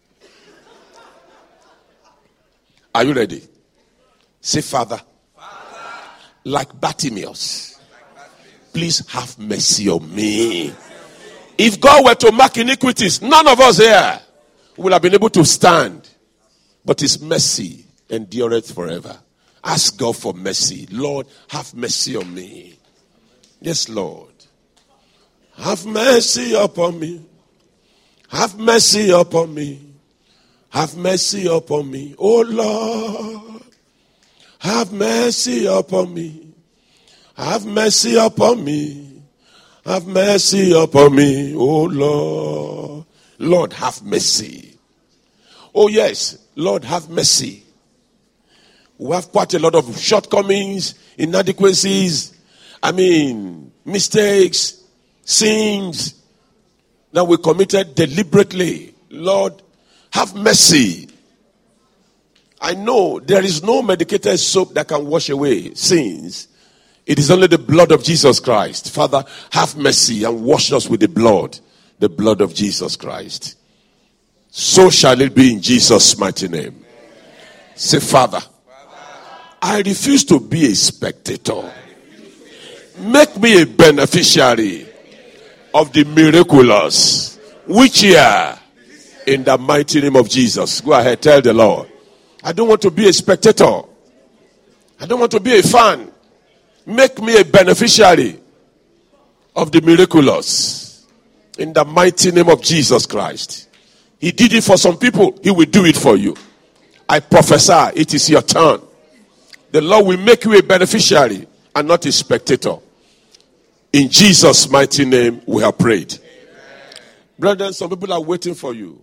Are you ready? Say, Father, like Bartimaeus, please have mercy on me. If God were to mark iniquities, none of us here would have been able to stand. But his mercy endureth forever. Ask God for mercy. Lord, have mercy on me. Yes, Lord. Have mercy upon me. Have mercy upon me. Have mercy upon me. Oh Lord. Have mercy upon me. Have mercy upon me. Have mercy upon me. Oh Lord. Lord, have mercy. Oh yes. Lord, have mercy. We have quite a lot of shortcomings, inadequacies, mistakes, sins that we committed deliberately. Lord, have mercy. I know there is no medicated soap that can wash away sins. It is only the blood of Jesus Christ. Father, have mercy and wash us with the blood of Jesus Christ. So shall it be in Jesus' mighty name. Say, Father, I refuse to be a spectator. Make me a beneficiary of the miraculous. Which year? In the mighty name of Jesus. Go ahead, tell the Lord. I don't want to be a spectator. I don't want to be a fan. Make me a beneficiary of the miraculous. In the mighty name of Jesus Christ. He did it for some people. He will do it for you. I prophesy, it is your turn. The Lord will make you a beneficiary and not a spectator. In Jesus' mighty name, we have prayed. Brethren, some people are waiting for you.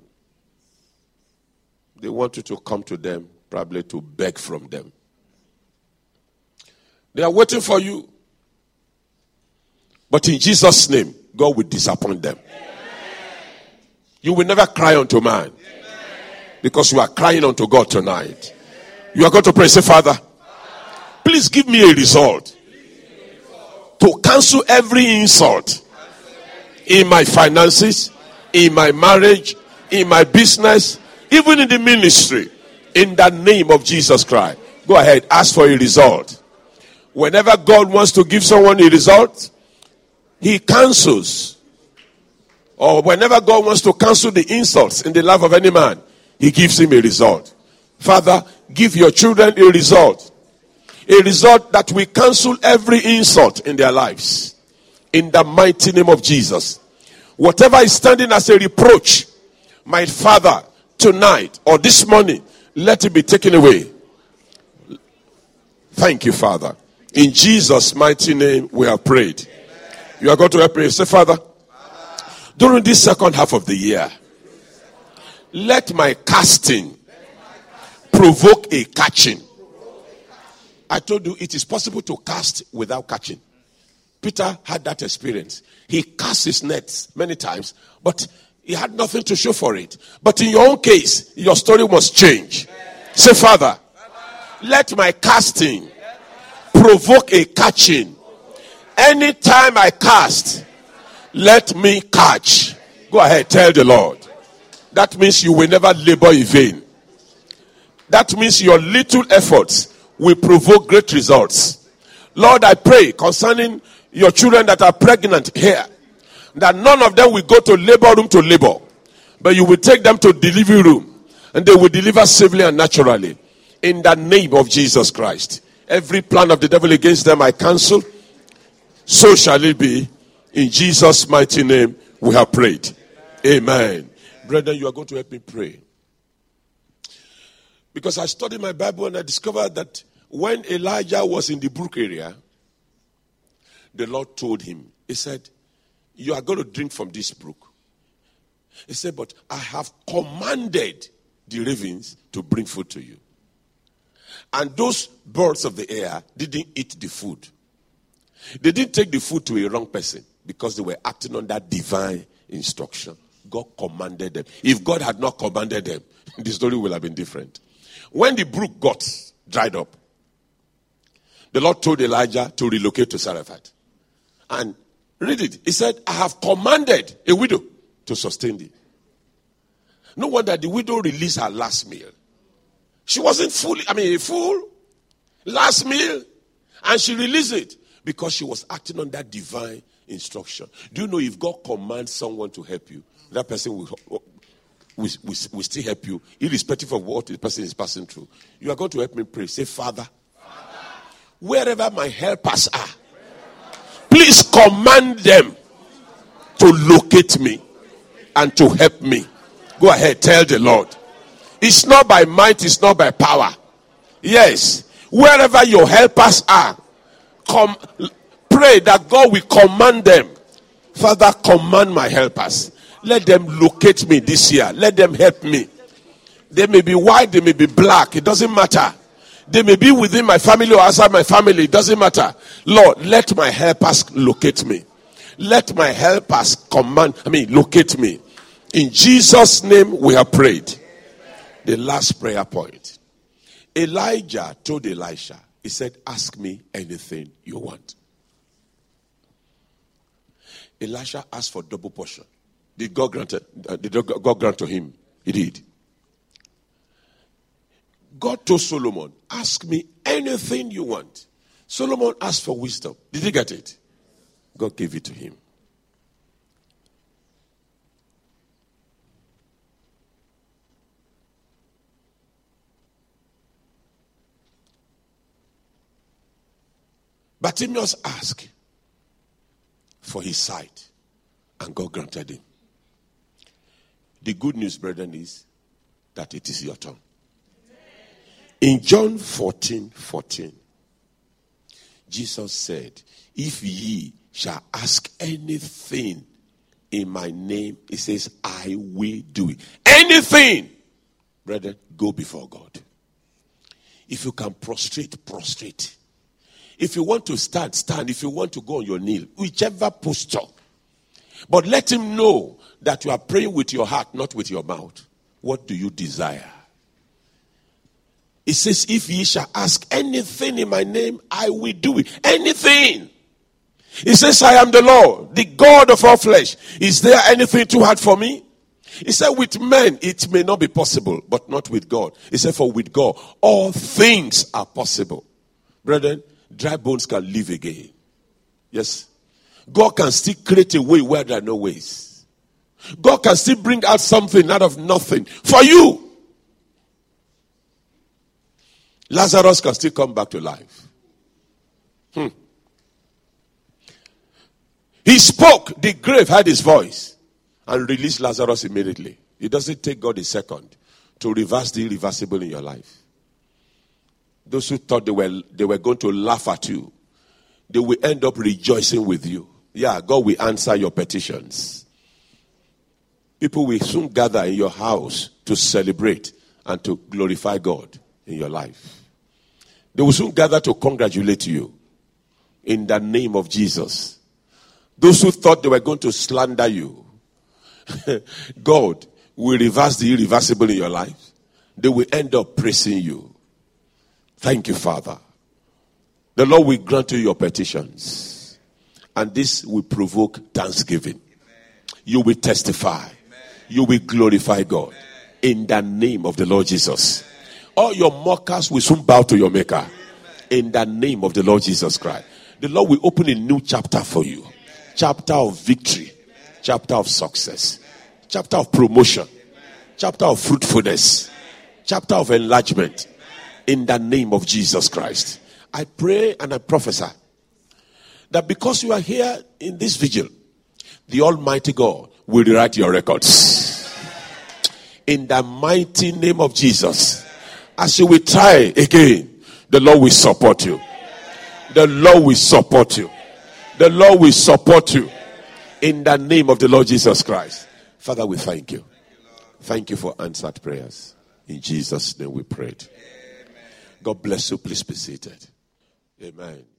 They want you to come to them, probably to beg from them. They are waiting for you. But in Jesus' name, God will disappoint them. You will never cry unto man. Because you are crying unto God tonight. You are going to pray, say, Father, please give me a result to cancel every insult in my finances, in my marriage, in my business, even in the ministry, in the name of Jesus Christ. Go ahead, ask for a result. Whenever God wants to give someone a result, he cancels or whenever God wants to cancel the insults in the life of any man, he gives him a result. Father, give your children a result. A result that will cancel every insult in their lives. In the mighty name of Jesus. Whatever is standing as a reproach, my Father, tonight or this morning, let it be taken away. Thank you, Father. In Jesus' mighty name, we have prayed. You are going to help me. Say, Father, during this second half of the year, let my casting provoke a catching. I told you it is possible to cast without catching. Peter had that experience. He cast his nets many times, but he had nothing to show for it. But in your own case, your story must change. Say, Father, let my casting provoke a catching. Anytime I cast, let me catch. Go ahead, tell the Lord. That means you will never labor in vain. That means your little efforts will provoke great results. Lord, I pray concerning your children that are pregnant here, that none of them will go to labor room to labor, but you will take them to delivery room, and they will deliver safely and naturally. In the name of Jesus Christ. Every plan of the devil against them, I cancel. So shall it be. In Jesus' mighty name, we have prayed. Amen. Brethren, you are going to help me pray. Because I studied my Bible and I discovered that when Elijah was in the brook area, the Lord told him, he said, you are going to drink from this brook. He said, but I have commanded the ravens to bring food to you. And those birds of the air didn't eat the food. They didn't take the food to a wrong person because they were acting on that divine instruction. God commanded them. If God had not commanded them, the story would have been different. When the brook got dried up, the Lord told Elijah to relocate to Zarephath. And read it. He said, I have commanded a widow to sustain thee. No wonder the widow released her last meal. She wasn't a fool. Last meal. And she released it because she was acting on that divine instruction. Do you know if God commands someone to help you, that person will still help you, irrespective of what the person is passing through. You are going to help me pray. Say, Father, wherever my helpers are, please command them to locate me and to help me. Go ahead, tell the Lord. It's not by might, it's not by power. Yes, wherever your helpers are, pray that God will command them. Father, command my helpers. Let them locate me this year. Let them help me. They may be white, they may be black. It doesn't matter. They may be within my family or outside my family. It doesn't matter. Lord, let my helpers locate me. Let my helpers locate me. In Jesus' name we have prayed. The last prayer point. Elijah told Elisha, he said, ask me anything you want. Elisha asked for double portion. Did God grant to him? He did. God told Solomon, ask me anything you want. Solomon asked for wisdom. Did he get it? God gave it to him. Bartimaeus asked for his sight, and God granted him. The good news, brethren, is that it is your turn. In John 14:14, Jesus said, if ye shall ask anything in my name, he says, I will do it. Anything, brethren, go before God. If you can prostrate, prostrate. If you want to stand, stand. If you want to go on your knee, whichever posture. But let him know that you are praying with your heart, not with your mouth. What do you desire? It says, if ye shall ask anything in my name, I will do it. Anything. It says, I am the Lord, the God of all flesh. Is there anything too hard for me? He said, with men, it may not be possible, but not with God. He said, for with God, all things are possible. Brethren, dry bones can live again. Yes. God can still create a way where there are no ways. God can still bring out something out of nothing for you. Lazarus can still come back to life. He spoke, the grave heard his voice and released Lazarus immediately. It doesn't take God a second to reverse the irreversible in your life. Those who thought they were going to laugh at you, they will end up rejoicing with you. Yeah, God will answer your petitions. People will soon gather in your house to celebrate and to glorify God in your life. They will soon gather to congratulate you in the name of Jesus. Those who thought they were going to slander you, God will reverse the irreversible in your life. They will end up praising you. Thank you, Father. The Lord will grant you your petitions. And this will provoke thanksgiving. You will testify. You will glorify God. In the name of the Lord Jesus. All your mockers will soon bow to your maker. In the name of the Lord Jesus Christ. The Lord will open a new chapter for you. Chapter of victory. Chapter of success. Chapter of promotion. Chapter of fruitfulness. Chapter of enlargement. In the name of Jesus Christ. I pray and I prophesy that because you are here in this vigil, the Almighty God will rewrite your records. In the mighty name of Jesus. As you will try again, the Lord will support you. The Lord will support you. The Lord will support you. In the name of the Lord Jesus Christ. Father, we thank you. Thank you for answered prayers. In Jesus' name we prayed. God bless you. Please be seated. Amen.